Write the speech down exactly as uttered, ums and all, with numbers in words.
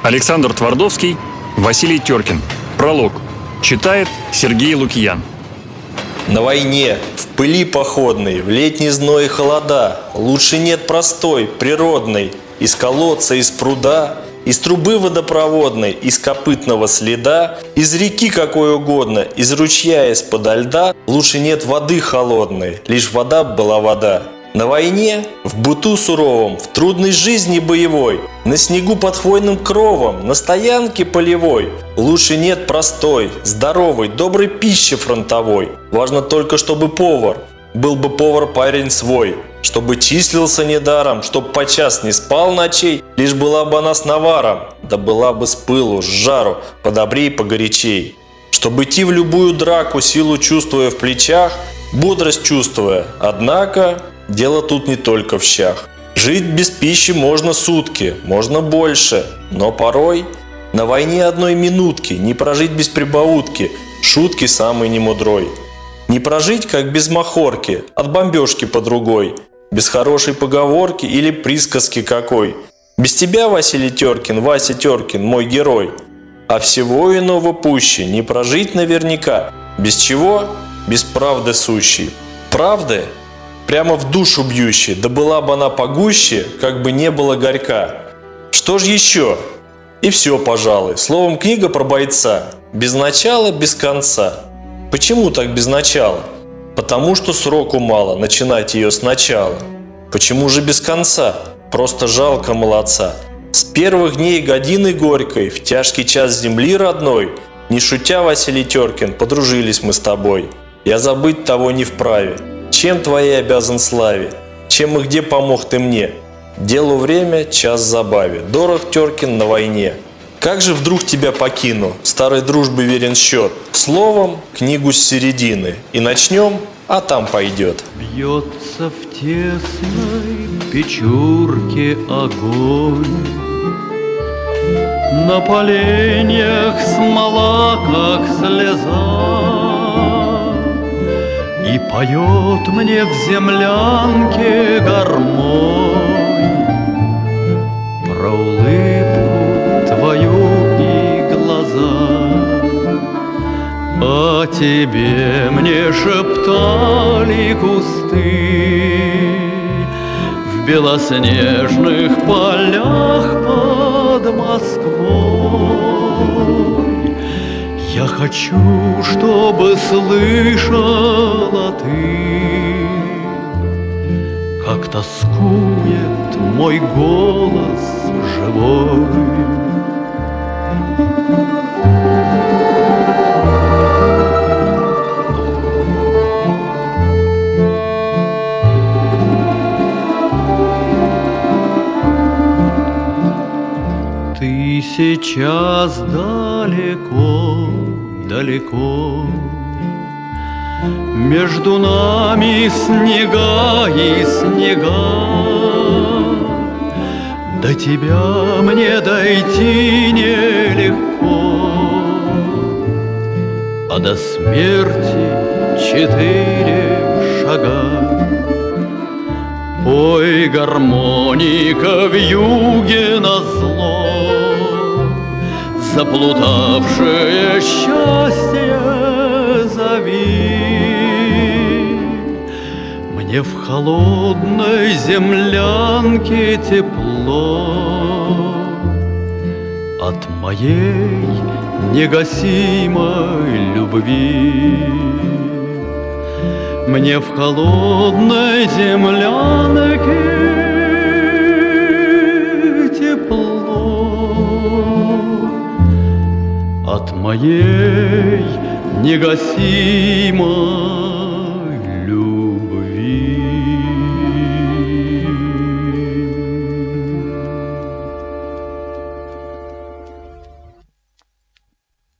Александр Твардовский, Василий Теркин. Пролог. Читает Сергей Лукьян. На войне, в пыли походной, в летний зной и холода лучше нет простой, природной, из колодца, из пруда, из трубы водопроводной, из копытного следа, из реки какой угодно, из ручья, из-подо льда лучше нет воды холодной, лишь вода была вода. На войне, в быту суровом, в трудной жизни боевой, на снегу под хвойным кровом, на стоянке полевой лучше нет простой, здоровой, доброй пищи фронтовой. Важно только, чтобы повар был бы повар парень свой, чтобы числился недаром, чтоб подчас не спал ночей, лишь была бы она с наваром, да была бы с пылу, с жару, подобрей, погорячей. Чтобы идти в любую драку, силу чувствуя в плечах, бодрость чувствуя, однако дело тут не только в щах. Жить без пищи можно сутки, можно больше, но порой на войне одной минутки не прожить без прибаутки, шутки самой немудрой. Не прожить, как без махорки, от бомбежки по другой, без хорошей поговорки или присказки какой. Без тебя, Василий Теркин, Вася Теркин, мой герой. А всего иного пуще не прожить наверняка. Без чего? Без правды сущей. Правды? Прямо в душу бьющей, да была бы она погуще, как бы не было горька. Что ж еще? И все, пожалуй. Словом, книга про бойца. Без начала, без конца. Почему так без начала? Потому что сроку мало, начинать ее сначала. Почему же без конца? Просто жалко молодца. С первых дней годины горькой, в тяжкий час земли родной, не шутя, Василий Теркин, подружились мы с тобой. Я забыть того не вправе. Чем твоей обязан славе? Чем и где помог ты мне? Делу время, час забаве. Дорог Теркин на войне. Как же вдруг тебя покину? Старой дружбы верен счет. Словом, книгу с середины. И начнем, а там пойдет. Бьется в тесной печурке огонь, на поленьях смола, как слеза, и поет мне в землянке гармонь про улыбку твою и глаза. О тебе мне шептали кусты в белоснежных полях под Москвой. Я хочу, чтобы слышала ты, как тоскует мой голос живой. Ты сейчас далеко, далеко, между нами снега и снега. До тебя мне дойти нелегко, а до смерти четыре шага. Пой, гармоника, вьюге назло, заплутавшее счастье зови. Мне в холодной землянке тепло от моей негасимой любви. Мне в холодной землянке тепло от моей негасимой